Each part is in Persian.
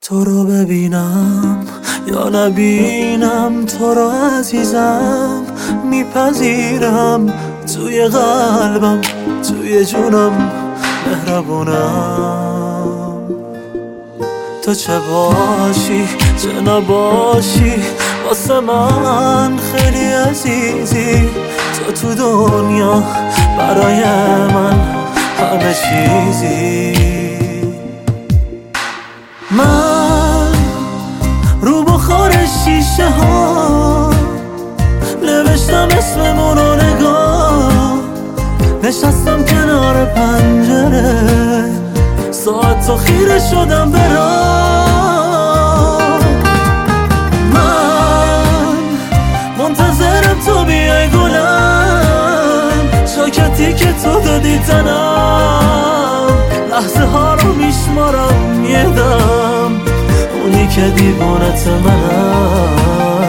تو رو ببینم یا نبینم، تو رو عزیزم میپذیرم، توی قلبم توی جونم مهربونم. تو چه باشی چه نباشی واسه من خیلی عزیزی، تو دنیا برای من همه چیزی. من رو بخار شیشه ها نوشتم اسممون رو نگاه، نشستم کنار پنجره ساعت تا خیره شدم به راه. من منتظرم تو بیای گلم، شاکتی که تو دادی تنم، لحظه ها رو میشمارم یه دم، اونی که دیوانت منم.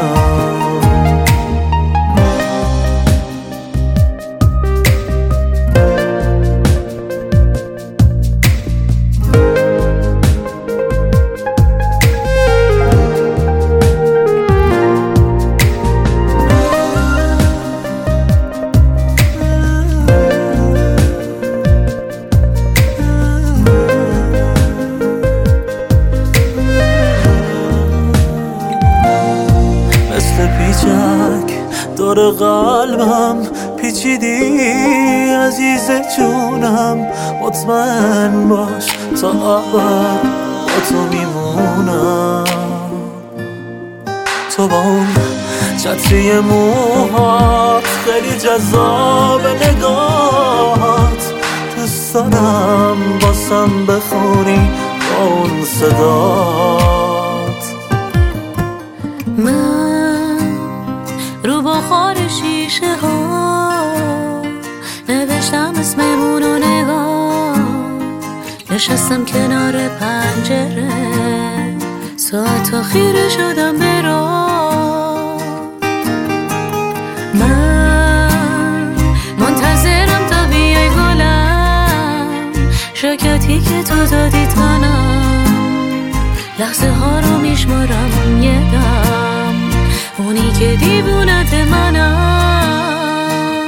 دور قلبم پیچیدی عزیز جونم، مطمئن باش تا ابد با تو میمونم. تو با اون چتری موهات خیلی جذاب نگاهات، دوست دارم باسم بخونی با اون صدات. رو بخار شیشه ها نوشتم اسممون رو نگاه، نشستم کنار پنجره ساعت تا خیره شدم به راه. من منتظرم تا بیای گلم، شکتی که تو دادی تنم، لحظه ها رو میشمارم یه دم، اونی که دیوونت منم.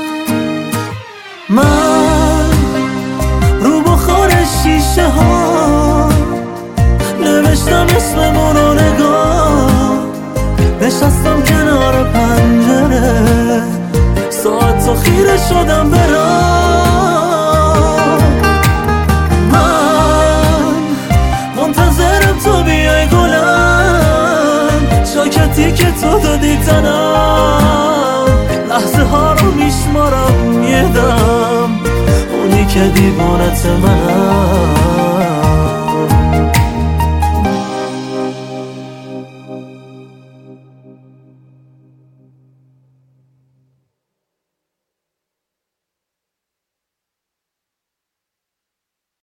من رو بخار شیشه ها نوشتم اسممون رو نگاه، نشستم کنار پنجره ساعت تا خیره شدم به راه. من منتظرم تو بیای گلم، شاکتی که تو دادی تنم، لحظه ها رو میشمارم یه دم، اونی که دیوانت منم.